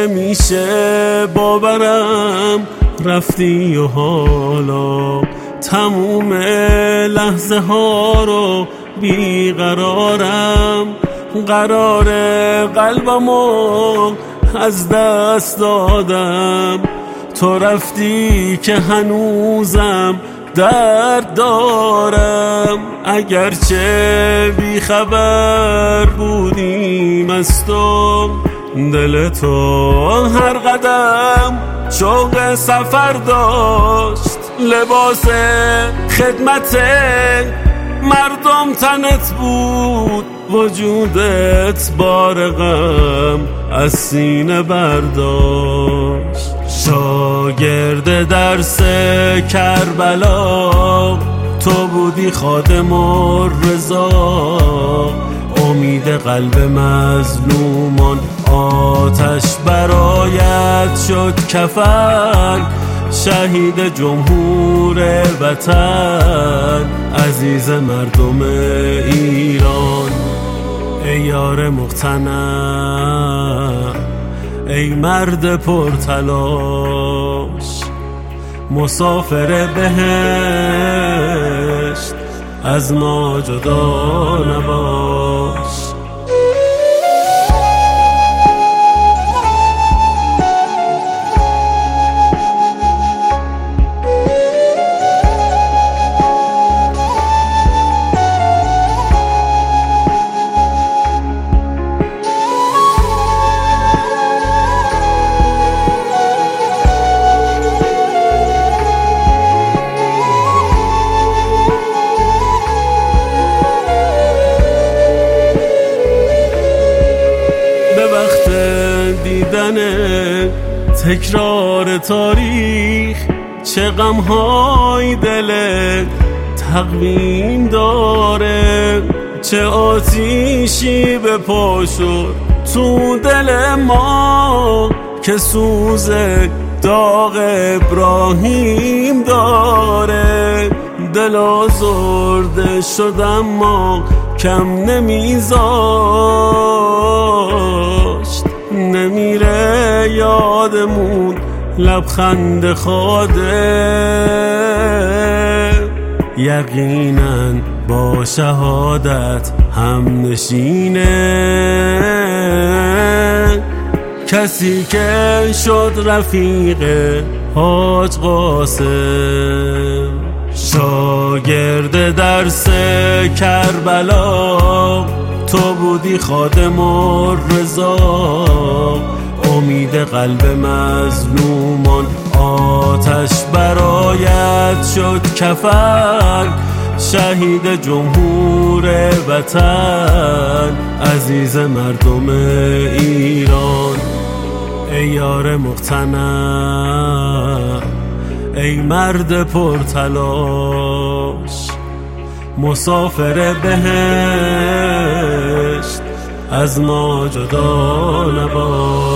نمیشه باورم رفتی و حالا تموم لحظه ها رو بیقرارم، قرار قلبمو از دست دادم، تو رفتی که هنوزم درد دارم. اگرچه بیخبر بودیم از تو، دل تو هر قدم شوق سفر داشت، لباس خدمت مردم تنت بود، وجودت بار غم از سینه برداشت. شاگرد درس کربلا تو بودی خادم الرضا، امید قلب مظلومان آتش برایت شد کفن، شهید جمهور وطن عزیز مردم ایران. ای یار مقتنع، ای مرد پرتلاش، مسافر بهشت از ما جدا نباش. دیدن تکرار تاریخ چه غم‌های دلت تقویم داره، چه آتیشی به پا شد تو دل ما که سوز داغ ابراهیم داره. دل آزرده شد اما کم نمیذاشت، نمیره یادمون لبخند خاده، یقینا با شهادت هم نشینه، کسی که شد رفیق حاج قاسم. شاگرد درس کربلا تو بودی خادم الرضا، امید قلب مظلومان آتش برایت شد کفن، شهید جمهور وطن عزیز مردم ایران. ای یار مقتنع، ای مرد پرتلاش، مسافر بهشت از ما جدا نباش.